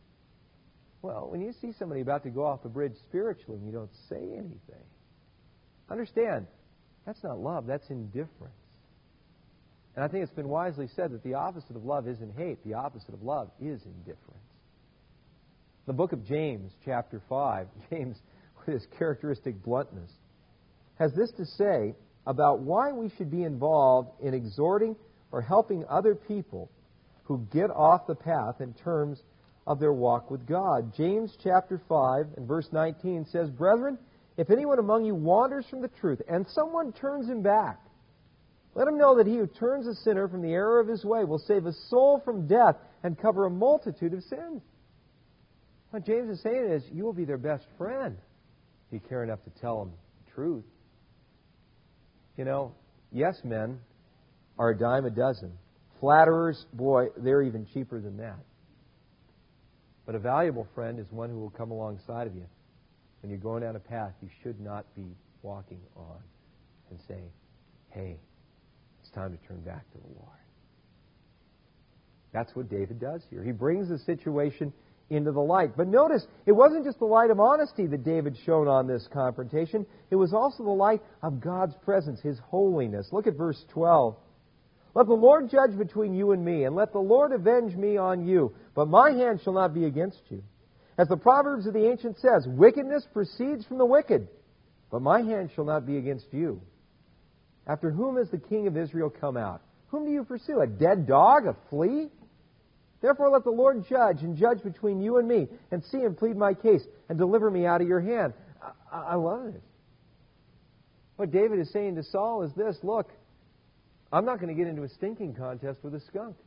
Well, when you see somebody about to go off the bridge spiritually and you don't say anything, understand, that's not love, that's indifference. And I think it's been wisely said that the opposite of love isn't hate. The opposite of love is indifference. The book of James, chapter 5, James, with his characteristic bluntness, has this to say about why we should be involved in exhorting or helping other people who get off the path in terms of their walk with God. James chapter 5 and verse 19 says, Brethren, if anyone among you wanders from the truth and someone turns him back, let him know that he who turns a sinner from the error of his way will save a soul from death and cover a multitude of sins. What James is saying is, you will be their best friend if you care enough to tell them the truth. Yes men are a dime a dozen. Flatterers, boy, they're even cheaper than that. But a valuable friend is one who will come alongside of you when you're going down a path you should not be walking on and say, hey, it's time to turn back to the Lord. That's what David does here. He brings the situation into the light. But notice, it wasn't just the light of honesty that David shone on this confrontation. It was also the light of God's presence, His holiness. Look at verse 12. Let the Lord judge between you and me, and let the Lord avenge me on you. But my hand shall not be against you. As the Proverbs of the ancient says, wickedness proceeds from the wicked, but my hand shall not be against you. After whom has the king of Israel come out? Whom do you pursue? A dead dog? A flea? Therefore let the Lord judge and judge between you and me, and see and plead my case, and deliver me out of your hand. I love it. What David is saying to Saul is this: look, I'm not going to get into a stinking contest with a skunk.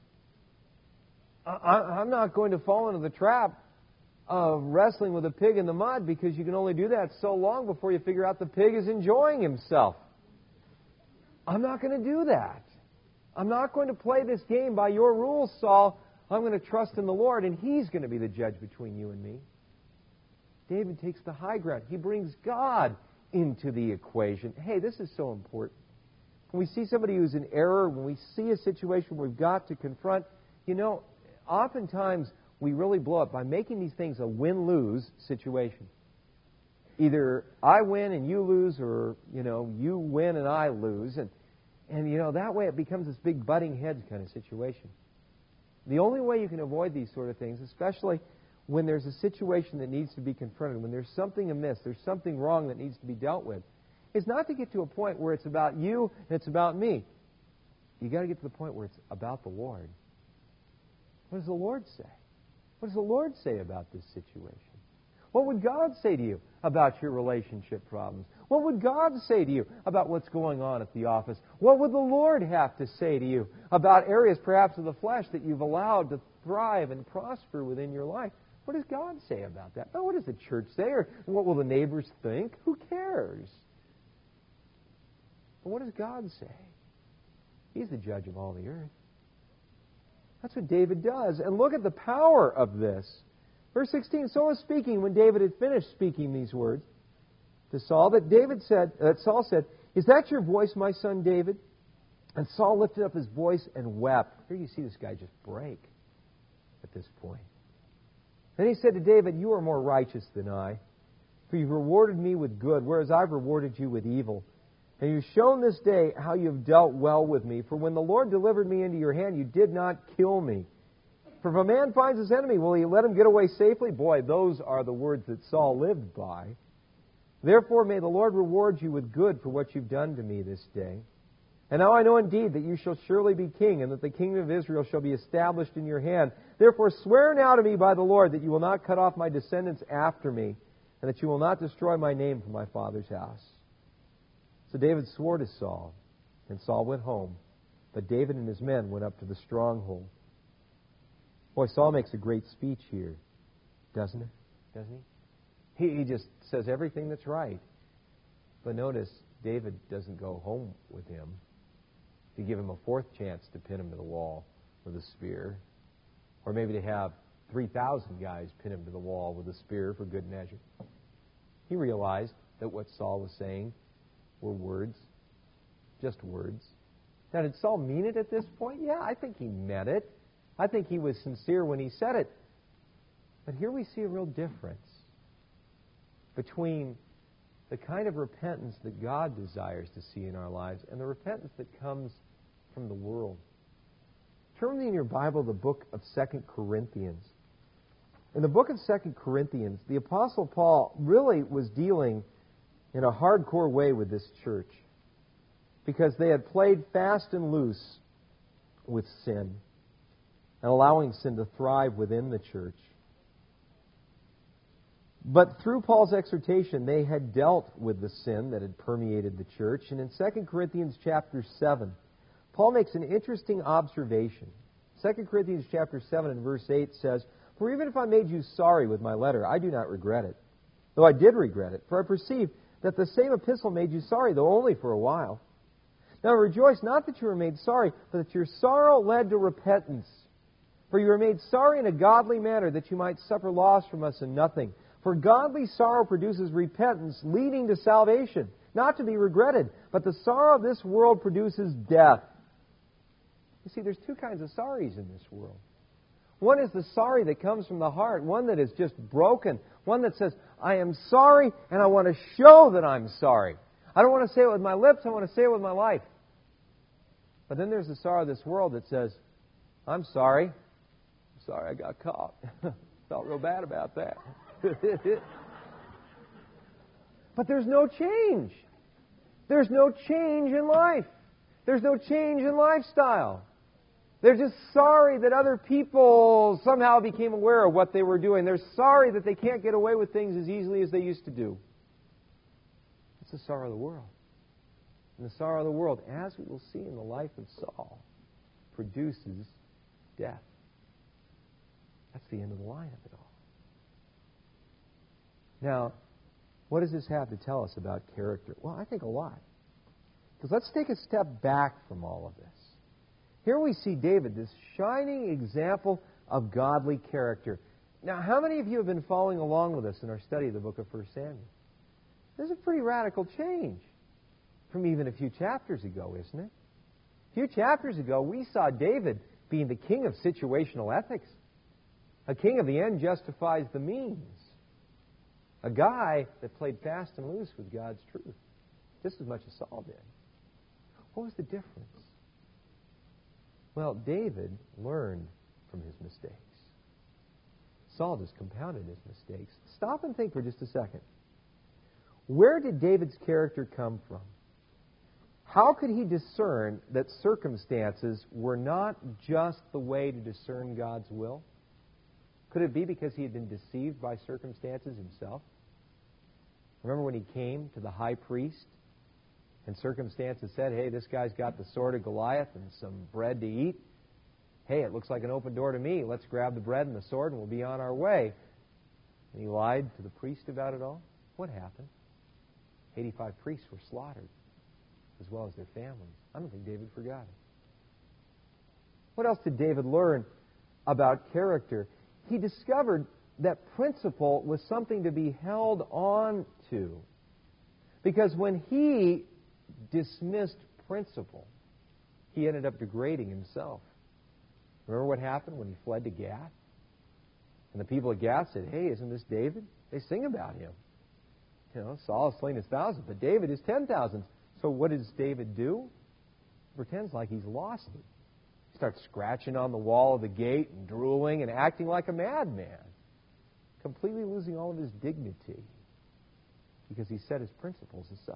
I'm not going to fall into the trap of wrestling with a pig in the mud, because you can only do that so long before you figure out the pig is enjoying himself. I'm not going to do that. I'm not going to play this game by your rules, Saul. I'm going to trust in the Lord, and He's going to be the judge between you and me. David takes the high ground. He brings God into the equation. Hey, this is so important. When we see somebody who's in error, when we see a situation we've got to confront, oftentimes we really blow up by making these things a win-lose situation. Either I win and you lose, or, you win and I lose. And that way it becomes this big butting heads kind of situation. The only way you can avoid these sort of things, especially when there's a situation that needs to be confronted, when there's something amiss, there's something wrong that needs to be dealt with, is not to get to a point where it's about you and it's about me. You got to get to the point where it's about the Lord. What does the Lord say? What does the Lord say about this situation? What would God say to you about your relationship problems? What would God say to you about what's going on at the office? What would the Lord have to say to you about areas perhaps of the flesh that you've allowed to thrive and prosper within your life? What does God say about that? Oh, what does the church say? Or what will the neighbors think? Who cares? But what does God say? He's the judge of all the earth. That's what David does. And look at the power of this. Verse 16, so was speaking when David had finished speaking these words to Saul, that Saul said, is that your voice, my son David? And Saul lifted up his voice and wept. Here you see this guy just break at this point. Then he said to David, you are more righteous than I, for you've rewarded me with good, whereas I've rewarded you with evil. And you've shown this day how you've dealt well with me. For when the Lord delivered me into your hand, you did not kill me. For if a man finds his enemy, will he let him get away safely? Boy, those are the words that Saul lived by. Therefore may the Lord reward you with good for what you've done to me this day. And now I know indeed that you shall surely be king, and that the kingdom of Israel shall be established in your hand. Therefore swear now to me by the Lord that you will not cut off my descendants after me, and that you will not destroy my name from my father's house. So David swore to Saul, and Saul went home. But David and his men went up to the stronghold. Boy, Saul makes a great speech here, doesn't he? He just says everything that's right. But notice, David doesn't go home with him to give him a fourth chance to pin him to the wall with a spear, or maybe to have 3,000 guys pin him to the wall with a spear for good measure. He realized that what Saul was saying were words, just words. Now, did Saul mean it at this point? Yeah, I think he meant it. I think he was sincere when he said it. But here we see a real difference between the kind of repentance that God desires to see in our lives and the repentance that comes from the world. Turn in your Bible the book of 2 Corinthians. In the book of 2 Corinthians, the Apostle Paul really was dealing in a hardcore way with this church because they had played fast and loose with sin and allowing sin to thrive within the church. But through Paul's exhortation, they had dealt with the sin that had permeated the church. And in 2 Corinthians chapter 7, Paul makes an interesting observation. 2 Corinthians chapter 7 and verse 8 says, for even if I made you sorry with my letter, I do not regret it, though I did regret it. For I perceive that the same epistle made you sorry, though only for a while. Now rejoice not that you were made sorry, but that your sorrow led to repentance. For you were made sorry in a godly manner, that you might suffer loss from us in nothing. For godly sorrow produces repentance, leading to salvation, not to be regretted. But the sorrow of this world produces death. You see, there's two kinds of sorries in this world. One is the sorry that comes from the heart, one that is just broken, one that says, I am sorry and I want to show that I'm sorry. I don't want to say it with my lips, I want to say it with my life. But then there's the sorrow of this world that says, I'm sorry. I'm sorry I got caught. Felt real bad about that. But there's no change. There's no change in life. There's no change in lifestyle. They're just sorry that other people somehow became aware of what they were doing. They're sorry that they can't get away with things as easily as they used to do. It's the sorrow of the world. And the sorrow of the world, as we will see in the life of Saul, produces death. That's the end of the line of it all. Now, what does this have to tell us about character? Well, I think a lot. Because let's take a step back from all of this. Here we see David, this shining example of godly character. Now, how many of you have been following along with us in our study of the book of 1 Samuel? There's a pretty radical change from even a few chapters ago, isn't it? A few chapters ago, we saw David being the king of situational ethics. A king of the end justifies the means. A guy that played fast and loose with God's truth, just as much as Saul did. What was the difference? Well, David learned from his mistakes. Saul just compounded his mistakes. Stop and think for just a second. Where did David's character come from? How could he discern that circumstances were not just the way to discern God's will? Could it be because he had been deceived by circumstances himself? Remember when he came to the high priest and circumstances said, hey, this guy's got the sword of Goliath and some bread to eat. Hey, it looks like an open door to me. Let's grab the bread and the sword and we'll be on our way. And he lied to the priest about it all. What happened? 85 priests were slaughtered, as well as their families. I don't think David forgot it. What else did David learn about character? He discovered that principle was something to be held on to. Because when he dismissed principle, he ended up degrading himself. Remember what happened when he fled to Gath? And the people of Gath said, hey, isn't this David? They sing about him. You know, Saul has slain his thousands, but David is 10,000. So what does David do? He pretends like he's lost it. He starts scratching on the wall of the gate and drooling and acting like a madman, completely losing all of his dignity because he set his principles aside.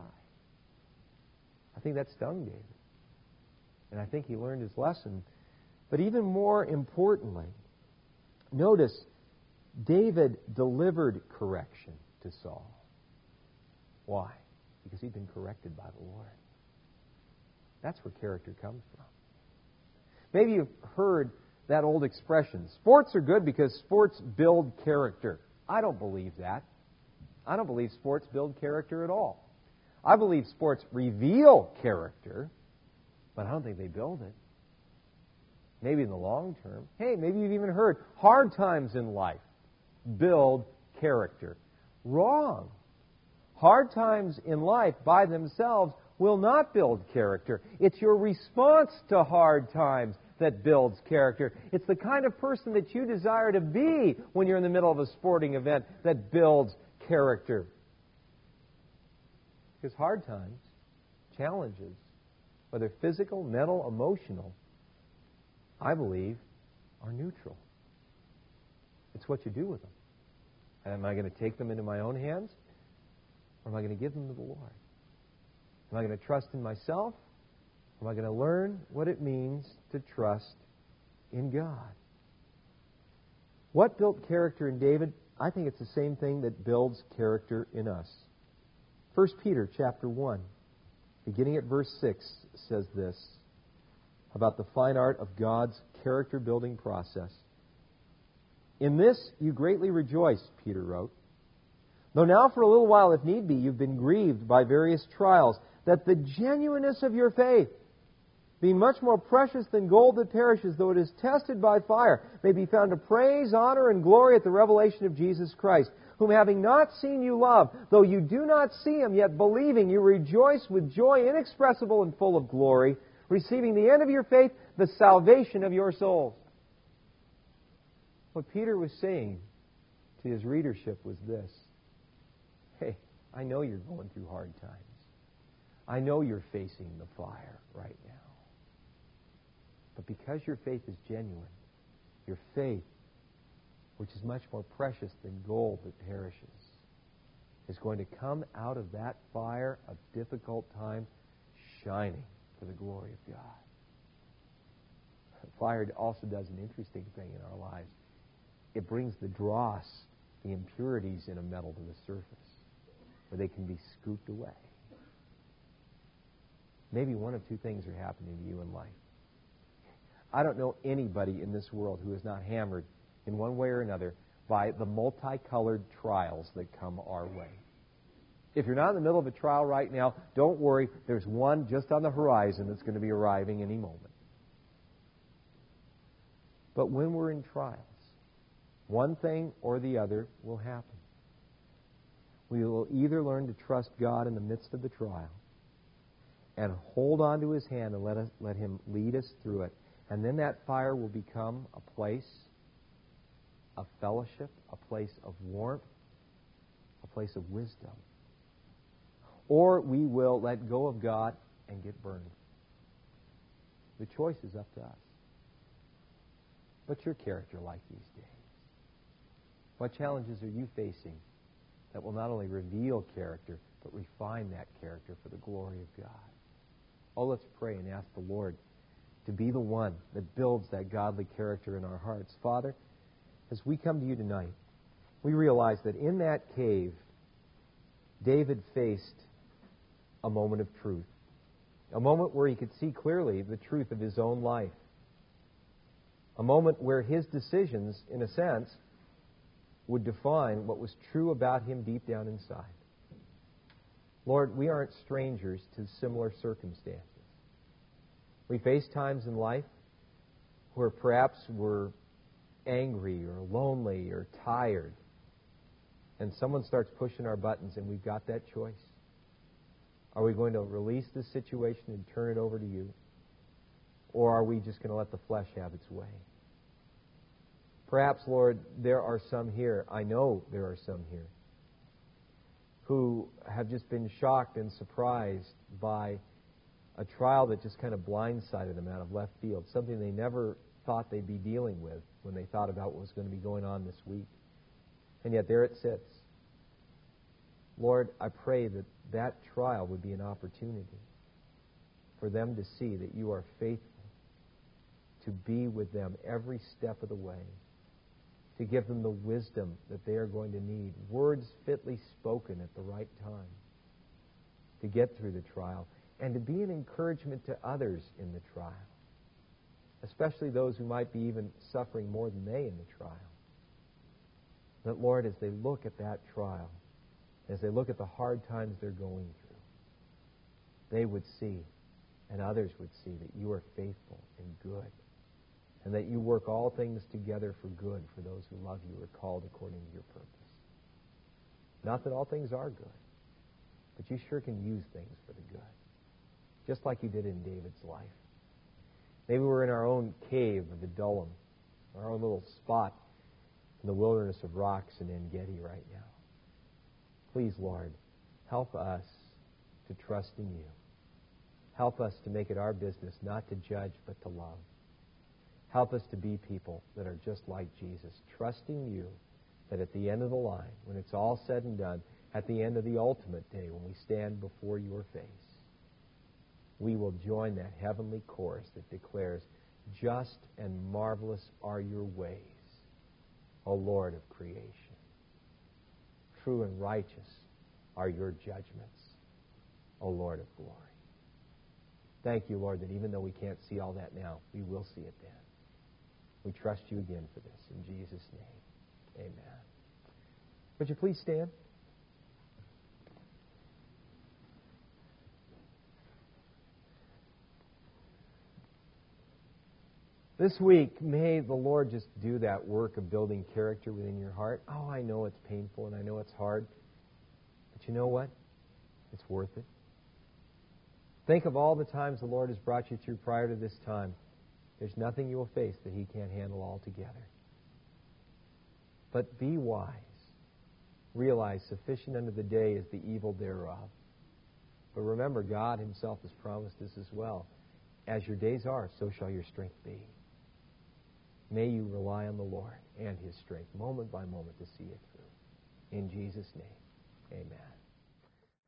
I think that stung David. And I think he learned his lesson. But even more importantly, notice David delivered correction to Saul. Why? Because he'd been corrected by the Lord. That's where character comes from. Maybe you've heard that old expression, sports are good because sports build character. I don't believe that. I don't believe sports build character at all. I believe sports reveal character, but I don't think they build it. Maybe in the long term. Hey, maybe you've even heard hard times in life build character. Wrong. Hard times in life by themselves will not build character. It's your response to hard times that builds character. It's the kind of person that you desire to be when you're in the middle of a sporting event that builds character. Because hard times, challenges, whether physical, mental, emotional, I believe, are neutral. It's what you do with them. And am I going to take them into my own hands? Or am I going to give them to the Lord? Am I going to trust in myself? Or am I going to learn what it means to trust in God? What built character in David? I think it's the same thing that builds character in us. 1 Peter chapter 1, beginning at verse 6, says this about the fine art of God's character-building process. In this you greatly rejoice, Peter wrote, though now for a little while, if need be, you've been grieved by various trials, that the genuineness of your faith, being much more precious than gold that perishes, though it is tested by fire, may be found to praise, honor, and glory at the revelation of Jesus Christ, whom having not seen you love, though you do not see Him, yet believing you rejoice with joy inexpressible and full of glory, receiving the end of your faith, the salvation of your souls. What Peter was saying to his readership was this: hey, I know you're going through hard times. I know you're facing the fire right now. But because your faith is genuine, your faith, which is much more precious than gold that perishes, is going to come out of that fire of difficult time shining for the glory of God. Fire also does an interesting thing in our lives. It brings the dross, the impurities in a metal to the surface, where they can be scooped away. Maybe one of two things are happening to you in life. I don't know anybody in this world who is not hammered in one way or another by the multicolored trials that come our way. If you're not in the middle of a trial right now, don't worry. There's one just on the horizon that's going to be arriving any moment. But when we're in trials, one thing or the other will happen. We will either learn to trust God in the midst of the trial and hold on to His hand and let Him lead us through it. And then that fire will become a place of fellowship, a place of warmth, a place of wisdom. Or we will let go of God and get burned. The choice is up to us. What's your character like these days? What challenges are you facing that will not only reveal character, but refine that character for the glory of God? Oh, let's pray and ask the Lord to be the one that builds that godly character in our hearts. Father, as we come to you tonight, we realize that in that cave, David faced a moment of truth. A moment where he could see clearly the truth of his own life. A moment where his decisions, in a sense, would define what was true about him deep down inside. Lord, we aren't strangers to similar circumstances. We face times in life where perhaps we're angry or lonely or tired, and someone starts pushing our buttons and we've got that choice. Are we going to release this situation and turn it over to you? Or are we just going to let the flesh have its way? Perhaps, Lord, there are some here, I know there are some here, who have just been shocked and surprised by a trial that just kind of blindsided them out of left field, something they never thought they'd be dealing with when they thought about what was going to be going on this week. And yet there it sits. Lord, I pray that that trial would be an opportunity for them to see that you are faithful to be with them every step of the way, to give them the wisdom that they are going to need, words fitly spoken at the right time to get through the trial, and to be an encouragement to others in the trial, especially those who might be even suffering more than they in the trial. That, Lord, as they look at that trial, as they look at the hard times they're going through, they would see, and others would see, that you are faithful and good, and that you work all things together for good for those who love you or are called according to your purpose. Not that all things are good, but you sure can use things for the good, just like you did in David's life. Maybe we're in our own cave of Adullam, our own little spot in the wilderness of rocks in En-Gedi right now. Please, Lord, help us to trust in you. Help us to make it our business not to judge but to love. Help us to be people that are just like Jesus, trusting you that at the end of the line, when it's all said and done, at the end of the ultimate day, when we stand before your face, we will join that heavenly chorus that declares, "Just and marvelous are your ways, O Lord of creation. True and righteous are your judgments, O Lord of glory." Thank you, Lord, that even though we can't see all that now, we will see it then. We trust you again for this. In Jesus' name, amen. Would you please stand? This week, may the Lord just do that work of building character within your heart. Oh, I know it's painful and I know it's hard. But you know what? It's worth it. Think of all the times the Lord has brought you through prior to this time. There's nothing you will face that He can't handle altogether. But be wise. Realize sufficient unto the day is the evil thereof. But remember, God Himself has promised us as well. As your days are, so shall your strength be. May you rely on the Lord and His strength moment by moment to see it through. In Jesus' name, amen.